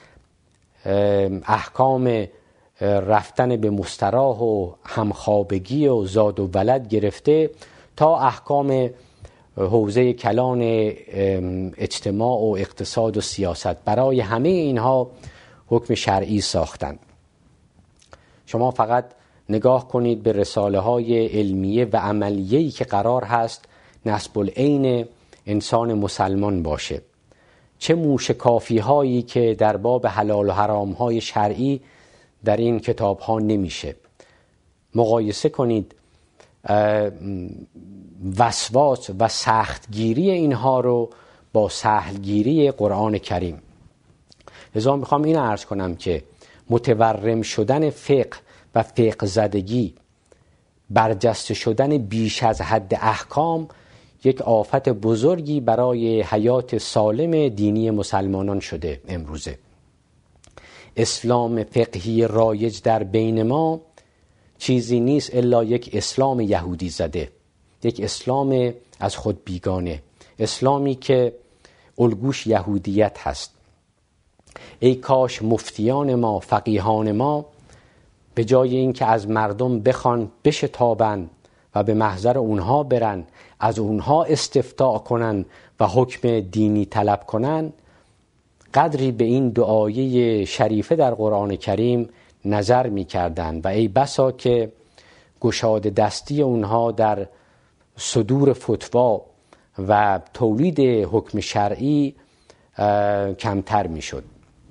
[SPEAKER 1] احکام رفتن به مستراح و همخوابگی و زاد و ولد گرفته تا احکام حوزه کلان اجتماع و اقتصاد و سیاست. برای همه اینها حکم شرعی ساختند. شما فقط نگاه کنید به رساله های علمیه و عملیه‌ای که قرار هست نصب العین انسان مسلمان باشه، چه موشکافی هایی که در باب حلال و حرام های شرعی در این کتاب ها نمیشه. مقایسه کنید وسواس و سختگیری اینها رو با سهلگیری قرآن کریم. لذا میخوام این عرض کنم که متورم شدن فقه و فقه زدگی، برجسته شدن بیش از حد احکام، یک آفت بزرگی برای حیات سالم دینی مسلمانان شده امروزه. اسلام فقهی رایج در بین ما چیزی نیست الا یک اسلام یهودی زده، یک اسلام از خود بیگانه، اسلامی که الگوش یهودیت هست. ای کاش مفتیان ما، فقیهان ما، به جای اینکه از مردم بخوان بشتابند و به محضر اونها برن، از اونها استفتاء کنن و حکم دینی طلب کنن، قدری به این دعایه شریفه در قرآن کریم نظر می کردن و ای بسا که گشاد دستی اونها در صدور فتوا و تولید حکم شرعی کمتر می شد.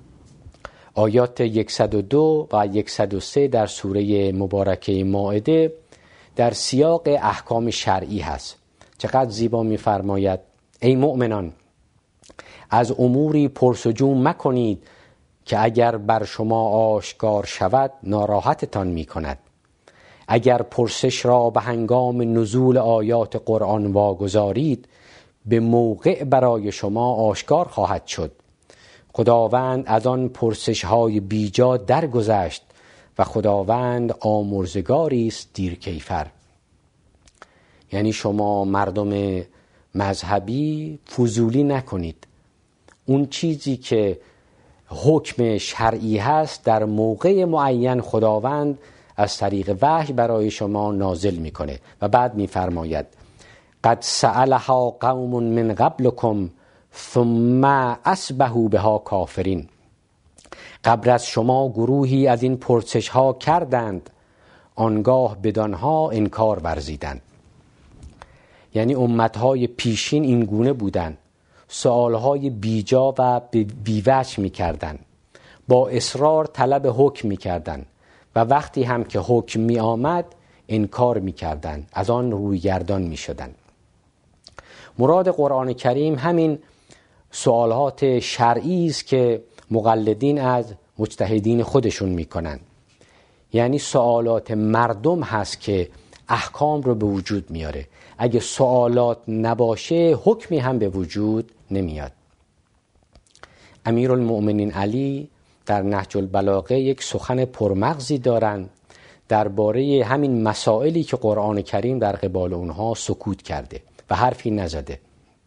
[SPEAKER 1] آیات صد و دو و صد و سه در سوره مبارکه مائده در سیاق احکام شرعی هست. چقدر زیبا می فرماید: ای مؤمنان، از اموری پرسجو مکنید که اگر بر شما آشکار شود ناراحتتان می کند. اگر پرسش را به هنگام نزول آیات قرآن واگذارید به موقع برای شما آشکار خواهد شد. خداوند از آن پرسش های بیجا درگذشت و خداوند آمرزگاری است دیرکیفر. یعنی شما مردم مذهبی فضولی نکنید. اون چیزی که حکم شرعی هست در موقع معین خداوند از طریق وحی برای شما نازل میکنه و بعد میفرماید: قد سألها قوم من قبلكم ثم اصبحوا بها کافرین. قبل از شما گروهی از این پرسش ها کردند، آنگاه بدانها انکار ورزیدند. یعنی امتهای پیشین این گونه بودند، سوالهای بیجا و بیوجه میکردند، با اصرار طلب حکم میکردند و وقتی هم که حکم می آمد انکار میکردند، از آن روی گردان میشدند. مراد قرآن کریم همین سوالات شرعی است که مقلدین از مجتهدین خودشون میکنند. یعنی سوالات مردم هست که احکام رو به وجود میاره. اگه سوالات نباشه حکمی هم به وجود نمیاد. امیرالمؤمنین علی در نهج البلاغه یک سخن پرمغزی دارند درباره همین مسائلی که قرآن کریم در قبال اونها سکوت کرده و حرفی نزده.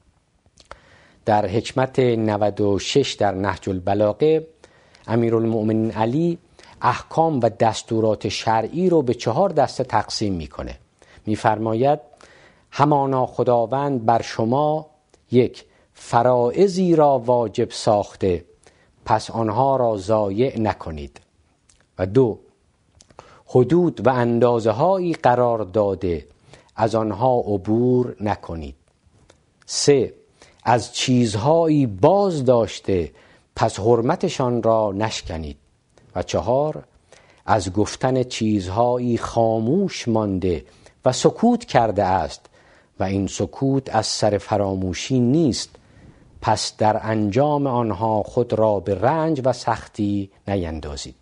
[SPEAKER 1] در حکمت نود و شش در نهج البلاغه امیرالمؤمنین علی احکام و دستورات شرعی رو به چهار دسته تقسیم میکنه. میفرماید: همانا خداوند بر شما یک فرائضی را واجب ساخته، پس آنها را ضایع نکنید. و دو، حدود و اندازه هایی قرار داده، از آنها عبور نکنید. سه، از چیزهایی باز داشته، پس حرمتشان را نشکنید. و چهار، از گفتن چیزهایی خاموش مانده و سکوت کرده است و این سکوت از سر فراموشی نیست، پس در انجام آنها خود را به رنج و سختی نیندازید.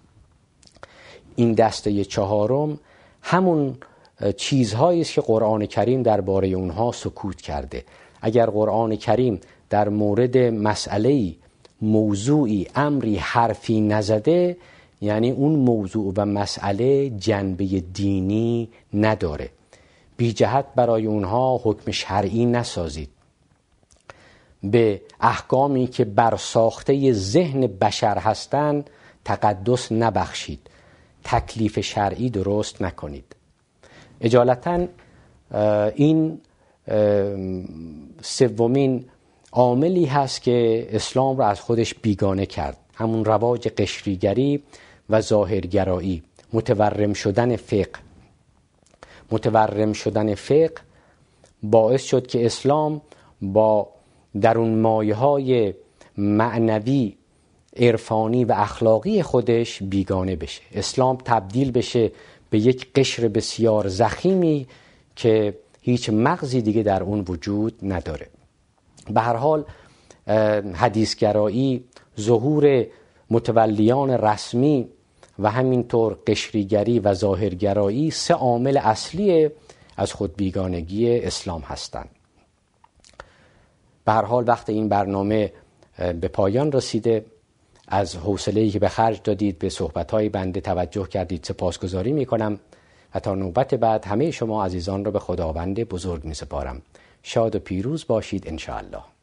[SPEAKER 1] این دسته چهارم همون چیزهایی است که قرآن کریم درباره اونها سکوت کرده. اگر قرآن کریم در مورد مسئله‌ای، موضوعی، امری، حرفی نزده، یعنی اون موضوع و مسئله جنبه دینی نداره. بی جهت برای اونها حکم شرعی نسازید. به احکامی که برساخته ذهن بشر هستند تقدس نبخشید. تکلیف شرعی درست نکنید. اجالتا این سومین عاملی هست که اسلام را از خودش بیگانه کرد، همون رواج قشریگری و ظاهرگرایی، متورم شدن فقه. متورم شدن فقه باعث شد که اسلام با درون مایه‌های معنوی، عرفانی و اخلاقی خودش بیگانه بشه. اسلام تبدیل بشه به یک قشر بسیار ضخیمی که هیچ مغزی دیگه در اون وجود نداره. به هر حال حدیثگرایی، ظهور متولیان رسمی و همینطور قشریگری و ظاهرگرایی سه عامل اصلی از خود بیگانگی اسلام هستند. به هر حال وقت این برنامه به پایان رسیده. از حوصله‌ای که به خرج دادید به صحبت‌های بنده توجه کردید سپاسگزاری می‌کنم و تا نوبت بعد همه شما عزیزان را به خداوند بزرگ می‌سپارم. شاد و پیروز باشید انشاءالله.